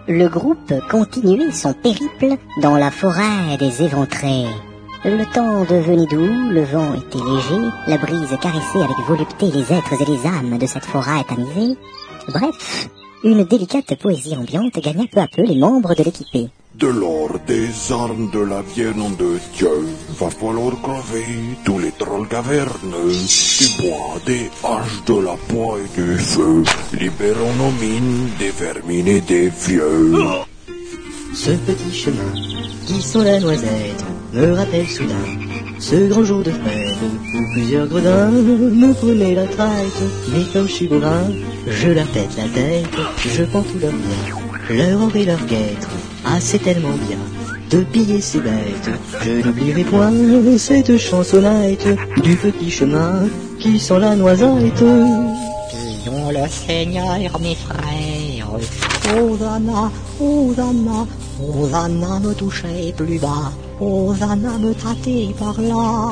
le groupe continuait son périple dans la forêt des éventrés. Le temps devenait doux, le vent était léger, la brise caressait avec volupté les êtres et les âmes de cette forêt tamisée. Bref, une délicate poésie ambiante gagna peu à peu les membres de l'équipée. De l'or, des armes, de la vienne nom de Dieu, va falloir crever tous les trolls caverneux, du bois, des haches, de la poix et du feu, libérons nos mines des vermines et des vieux. Ce petit chemin qui sent la noisette me rappelle soudain ce grand jour de fête où plusieurs gredins me prenaient la traite. Mais comme je suis bourrin, je leur pète la tête, je prends tout leur bien, leur or et leur guêtre. Ah, c'est tellement bien de piller ces bêtes. Je n'oublierai point cette chansonnette du petit chemin qui sent la noisette. Pillons le Seigneur, mes frères. Hosanna, Hosanna, Hosanna, me touchez plus bas. Hosanna, me tâtez par là.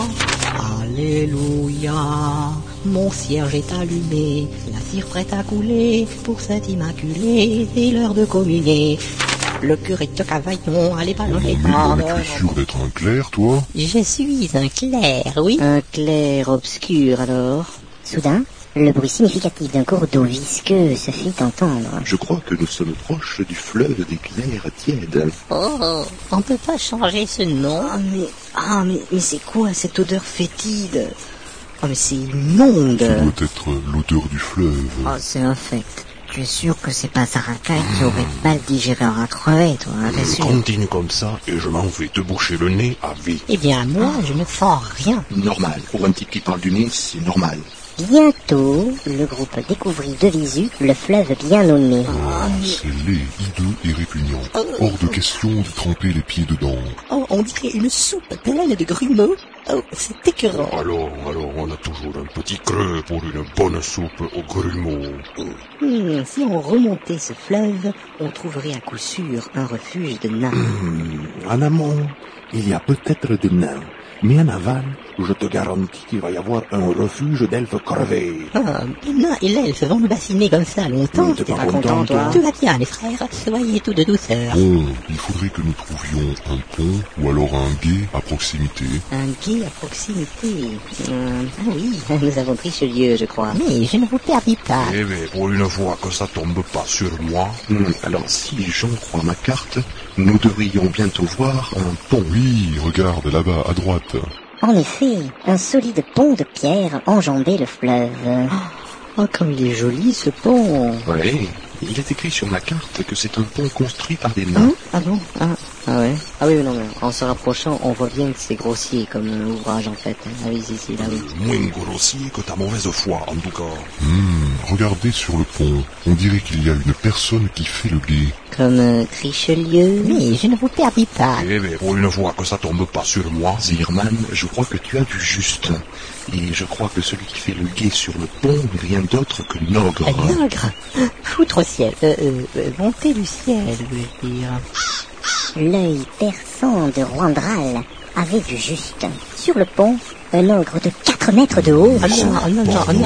Alléluia. Mon cierge est allumé, la cire prête à couler. Pour cet immaculé, c'est l'heure de communier. Le curé de Cavaillon, allez ballonner. Mais tu es sûr d'être un clerc, toi? Je suis un clerc, oui. Un clair obscur alors. Soudain, le bruit significatif d'un cours d'eau visqueux se fit entendre. Je crois que nous sommes proches du fleuve des clairs tièdes. Oh, on peut pas changer ce nom. Mais c'est quoi cette odeur fétide? Ah, mais c'est immonde. Ça doit être l'odeur du fleuve. Ah, c'est infect. Tu es sûr que c'est pas Saraka qui aurait mal digéré un rat crevé, toi, hein, t'es sûr? Continue comme ça et je m'en vais te boucher le nez à vie. Eh bien, moi, je ne sens rien. Normal. Pour un type qui parle du nez, c'est normal. Bientôt, le groupe découvrit de visu le fleuve bien nommé. C'est laid, hideux et répugnant. Hors de question de tremper les pieds dedans. Oh, on dirait une soupe pleine de grumeaux. Oh, c'est écœurant. Alors, on a toujours un petit creux pour une bonne soupe aux grumeaux. Si on remontait ce fleuve, on trouverait à coup sûr un refuge de nains. En amont, il y a peut-être des nains. Mais en aval, je te garantis qu'il va y avoir un refuge d'elfes crevés. Ah, les nains et l'elfe vont nous bassiner comme ça longtemps. T'es pas content, toi? Tout va bien, les frères. Soyez tout de douceur. Bon, il faudrait que nous trouvions un pont ou alors un gué à proximité. Un gué à proximité. Ah oui, nous avons Richelieu, je crois. Mais je ne vous perdis pas. Eh bien, pour une fois que ça tombe pas sur moi. Alors, si j'en crois ma carte, nous devrions bientôt voir un pont. Oui, regarde là-bas à droite. En effet, un solide pont de pierre enjambait le fleuve. Oh, comme il est joli, ce pont. Ouais, il est écrit sur ma carte que c'est un pont construit par des nains. Ah bon? Ah ouais. Ah oui, non, mais en se rapprochant, on voit bien que c'est grossier comme ouvrage, en fait. Ah oui, si, là, oui. Moins grossier que ta mauvaise foi, en tout cas. Regardez sur le pont. On dirait qu'il y a une personne qui fait le gué. Comme Richelieu. Mais je ne vous perdis pas. Eh bien, pour une fois que ça tombe pas sur moi. Zirman, je crois que tu as vu juste. Et je crois que celui qui fait le guet sur le pont n'est rien d'autre que l'ogre. L'ogre? Foutre au ciel. Montée du ciel, je veux dire. L'œil perçant de Roandral avait vu juste. Sur le pont, un ogre de 4 mètres de haut. Ah non.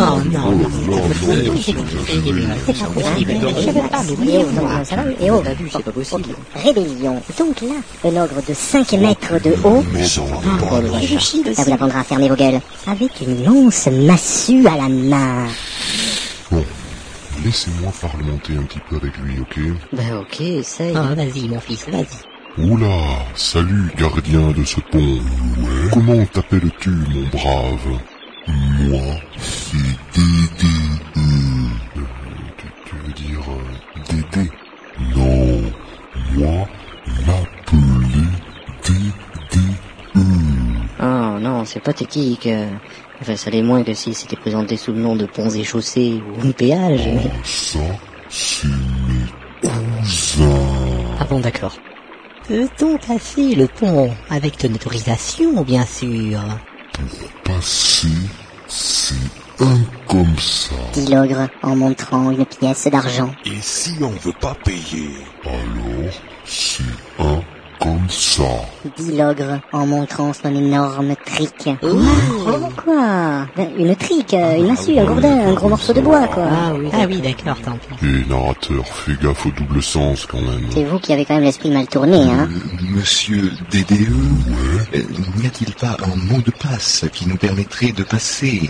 C'est pas possible. Je veux pas m'oublier, moi. Et oh, T'as vu, c'est pas possible. rébellion. Donc là, un ogre de 5 mètres de haut, ça vous apprendra à fermer vos gueules, avec une immense massue à la main. Bon, laissez-moi parlementer un petit peu avec lui, ok? Ben ok, essaye. Ah, vas-y, mon fils, vas-y. Oula, salut gardien de ce pont. Comment t'appelles-tu, mon brave? Moi, c'est Dédé. Tu veux dire Dédé? Non, moi, m'appeler Dédé. Oh non, c'est pathétique. Enfin, ça l'est moins que s'il s'était présenté sous le nom de Ponts et Chaussées ou Péage. Oh, ça, c'est mes cousins. Ah bon, d'accord. Peut-on passer le pont avec ton autorisation, bien sûr? Pour passer, c'est un comme ça. Dit l'ogre en montrant une pièce d'argent. Et si on veut pas payer? Alors, c'est un comme ça. dit l'ogre en montrant son énorme trique. Quoi? Une trique, une massue, un gourdin, un gros morceau de bois, quoi. Ah oui, d'accord, tant pis. Et narrateur, fais gaffe au double sens quand même. C'est vous qui avez quand même l'esprit mal tourné, hein. Monsieur DDE, n'y a-t-il pas un mot de passe qui nous permettrait de passer?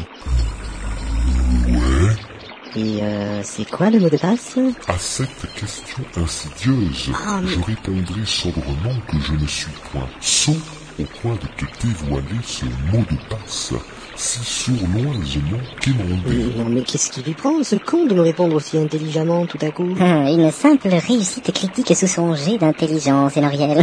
Et c'est quoi le mot de passe? À cette question insidieuse, je répondrai sobrement que je ne suis point sot au point de te dévoiler ce mot de passe, si sournoisement quémandé. Non mais qu'est-ce qui lui prend, ce con, de me répondre aussi intelligemment tout à coup? Une simple réussite critique sous son jet d'intelligence, Enoriel.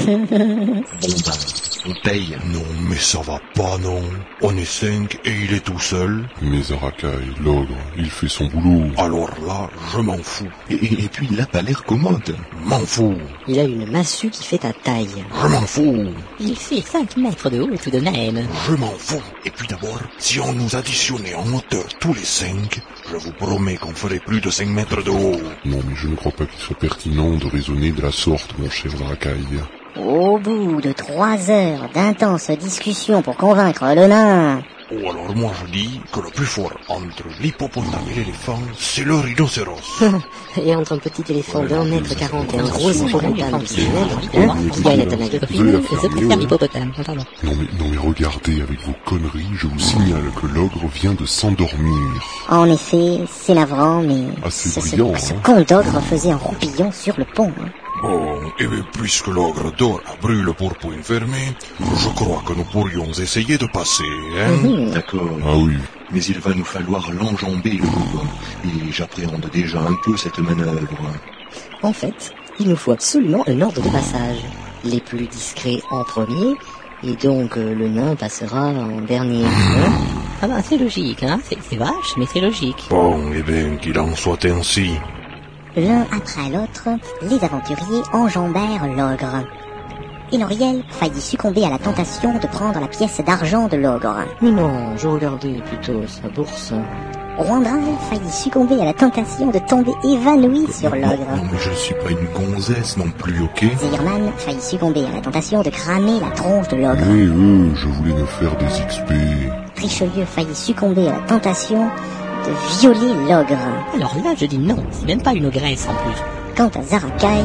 On paye. Non, mais ça va pas, non. On est 5 et il est tout seul. Mais Arakai, l'ogre, il fait son boulot. Alors là, je m'en fous. Et puis il n'a pas l'air commode. M'en fous. Il a une massue qui fait ta taille. Je m'en fous. Il fait 5 mètres de haut tout de même. Je m'en fous. Et puis d'abord, si on nous additionnait en hauteur tous les 5, je vous promets qu'on ferait plus de 5 mètres de haut. Non, mais je ne crois pas qu'il soit pertinent de raisonner de la sorte, mon cher Arakai. Au bout de 3 heures d'intenses discussions pour convaincre le nain... Ou alors moi je dis que le plus fort entre l'hippopotame et l'éléphant, c'est le rhinocéros. Et entre un petit éléphant d'1,40 m et un gros hippopotame de 6 mètres, qui gagne la taille? Je préfère l'hippopotame. Non mais regardez avec vos conneries, je vous signale que l'ogre vient de s'endormir. En effet, c'est navrant, mais Assez brillant, ce hein. con d'ogre faisait un roupillon sur le pont. Bon, et bien puisque l'ogre dort à brûle pour point fermé, je crois que nous pourrions essayer de passer, hein. D'accord. Ah oui. Mais il va nous falloir l'enjamber, le loup. Et j'appréhende déjà un peu cette manœuvre. En fait, il nous faut absolument un ordre de passage. Les plus discrets en premier, et donc le nain passera en dernier. Ah bah c'est logique, hein. C'est vache, mais c'est logique. Bon, eh bien qu'il en soit ainsi. L'un après l'autre, les aventuriers enjambèrent l'ogre. Enoriel faillit succomber à la tentation de prendre la pièce d'argent de l'ogre. Mais non, je regardais plutôt sa bourse. Roandral faillit succomber à la tentation de tomber évanoui sur l'ogre. Non, mais je ne suis pas une gonzesse non plus, ok? Zirman faillit succomber à la tentation de cramer la tronche de l'ogre. Je voulais me faire des XP. Richelieu faillit succomber à la tentation de violer l'ogre. Alors là, je dis non, c'est même pas une ogresse en plus. Quant à Zarakai...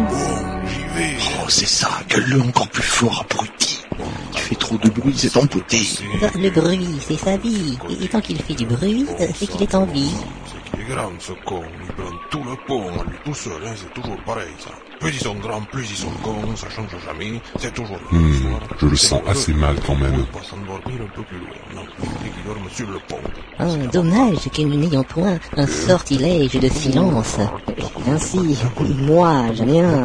J'y vais. Oh, c'est ça, gueule-le encore plus fort, abruti. Il fait trop de bruit, c'est empoté. Le bruit, c'est sa vie. Et tant qu'il fait du bruit, c'est qu'il est en vie. C'est qu'il est grand ce con, il prend tout le pont à lui tout seul, hein, c'est toujours pareil ça. Plus ils sont grands, plus ils sont cons, ça change jamais, c'est toujours la même histoire. je le sens assez mal quand même. On ne peut pas s'endormir un peu plus loin, non, il qu'il dorme sur le pont. Ah, dommage que nous n'ayons point un sortilège de silence. Ainsi, moi, j'en ai un.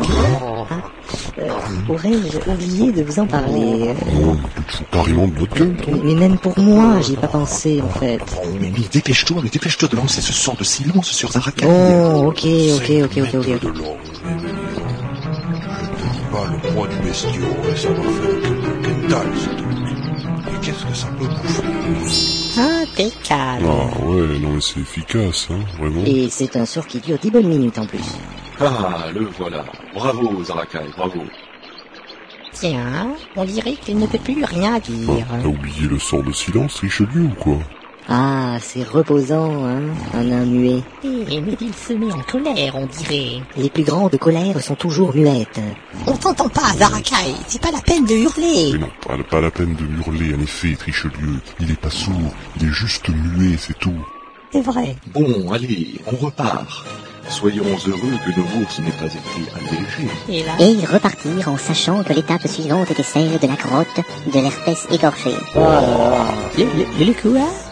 Aurais-je oublié de vous en parler? Oh, tu te fous carrément de notre gueule, toi. Mais même pour moi, j'y ai pas pensé, en fait. Mais dépêche-toi de lancer ce sort de silence sur Zarakai. Oh, ok. De l'or, je te dis pas le poids du bestiau, et ça doit faire quelques quintals, ce truc. Et qu'est-ce que ça peut bouffer? Impeccable. Ah ouais, non mais c'est efficace, hein, vraiment. Et c'est un sort qui dure 10 bonnes minutes en plus. Ah, le voilà. Bravo, Zarakai, bravo. Tiens, on dirait qu'il ne peut plus rien dire. T'as oublié le sort de silence, Richelieu, ou quoi? Ah, c'est reposant, hein, un nain muet. Eh, mais il se met en colère, on dirait. Les plus grandes colères sont toujours muettes. On t'entend pas, Zarakai, c'est pas la peine de hurler. Mais non, pas la peine de hurler, en effet, Richelieu. Il est pas sourd, il est juste muet, c'est tout. C'est vrai. Bon, allez, on repart. Soyons heureux que nos bourses n'aient pas été allégées. Et là, Et ils repartirent en sachant que l'étape suivante était celle de la grotte de l'herpès écorché. le quoi?